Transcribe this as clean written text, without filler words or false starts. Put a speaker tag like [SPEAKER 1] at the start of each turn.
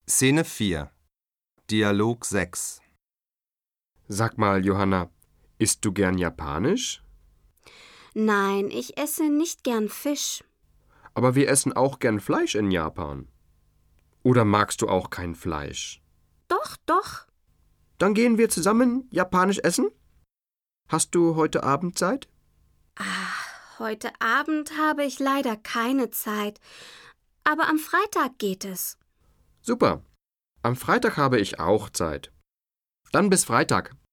[SPEAKER 1] Szene 4. Dialog 6.
[SPEAKER 2] Sag mal, Johanna, isst du gern Japanisch?
[SPEAKER 3] Nein, ich esse nicht gern Fisch.
[SPEAKER 2] Aber wir essen auch gern Fleisch in Japan. Oder magst du auch kein Fleisch?
[SPEAKER 3] Doch.
[SPEAKER 2] Dann gehen wir zusammen Japanisch essen? Hast du heute Abend Zeit?
[SPEAKER 3] Heute Abend habe ich leider keine Zeit. Aber am Freitag geht es.
[SPEAKER 2] Super. Am Freitag habe ich auch Zeit. Dann bis Freitag.